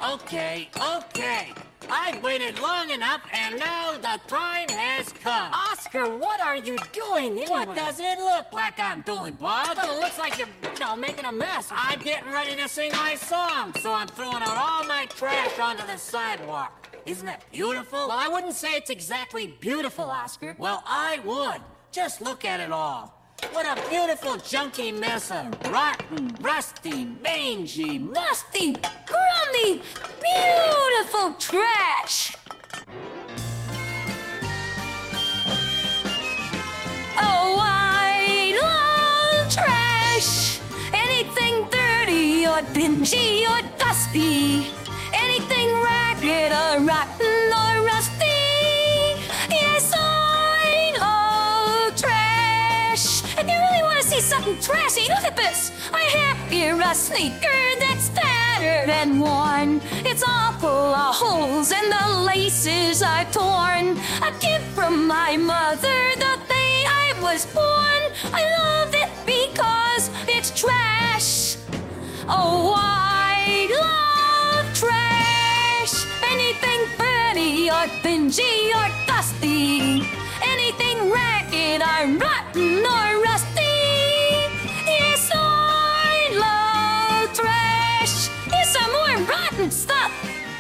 Okay. I've waited long enough, and now the time has come. Oscar, what are you doing? What does it look like I'm doing, Bud? Well, it looks like you're, making a mess. I'm getting ready to sing my song, so I'm throwing out all my trash onto the sidewalk. Isn't that beautiful? Well, I wouldn't say it's exactly beautiful, Oscar. Well, I would. Just look at it all. What a beautiful junky mess of rotten, rusty, mangy, Musty, crummy, beautiful trash. Oh, I love trash. Anything dirty or dingy or dusty. Anything ragged or rotten or rusty. Yes, I love trash. If you really want to see something trashy, look at this. I have here a sneaker that's tattered and worn. It's all full of holes and the laces are torn. A gift from my mother the day I was born. I love it because it's trash. Oh, I love trash. Anything dirty or dingy or dusty. Anything ragged or rotten or rusty. Yes, I love trash. Here's some more rotten stuff.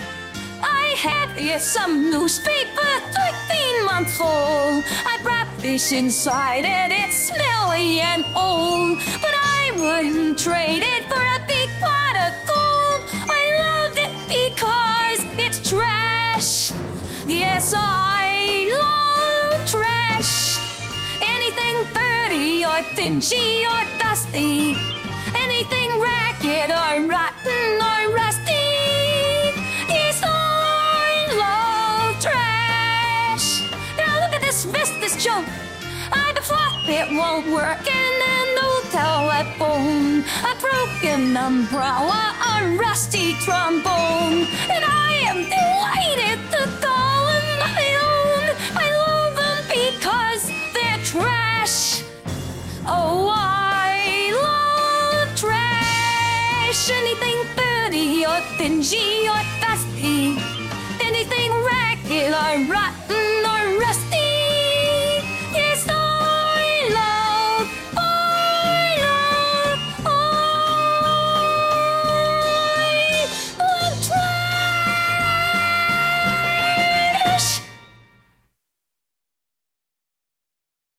I have here some newspaper, 13 months old. I brought this inside and it's smelly and old. But I wouldn't trade it for a big pot of gold. I love it because it's trash. Yes, I love trash. Anything dirty or dingy or dusty. Anything ragged or rotten or rusty. Yes, I love trash. Now look at this joke. I've a clock that won't work and a no telephone. A broken umbrella, a rusty trombone. And I am delighted to call them my own. I love them because they're trash. Oh, I love trash. Anything dirty or dingy or dusty. Anything ragged or rotten